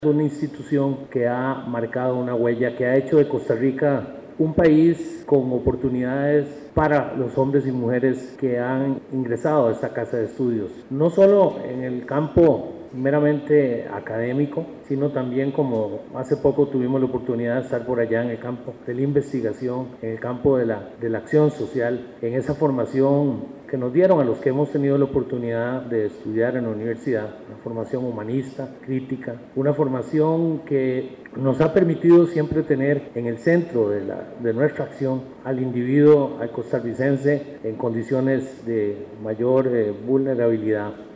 Una institución que ha marcado una huella, que ha hecho de Costa Rica un país con oportunidades para los hombres y mujeres que han ingresado a esta casa de estudios, no solo en el campo meramente académico, sino también, como hace poco tuvimos la oportunidad de estar por allá en el campo de la investigación, en el campo de la acción social, en esa formación que nos dieron a los que hemos tenido la oportunidad de estudiar en la universidad, una formación humanista, crítica, una formación que nos ha permitido siempre tener en el centro de nuestra acción al individuo, al costarricense, en condiciones de mayor vulnerabilidad.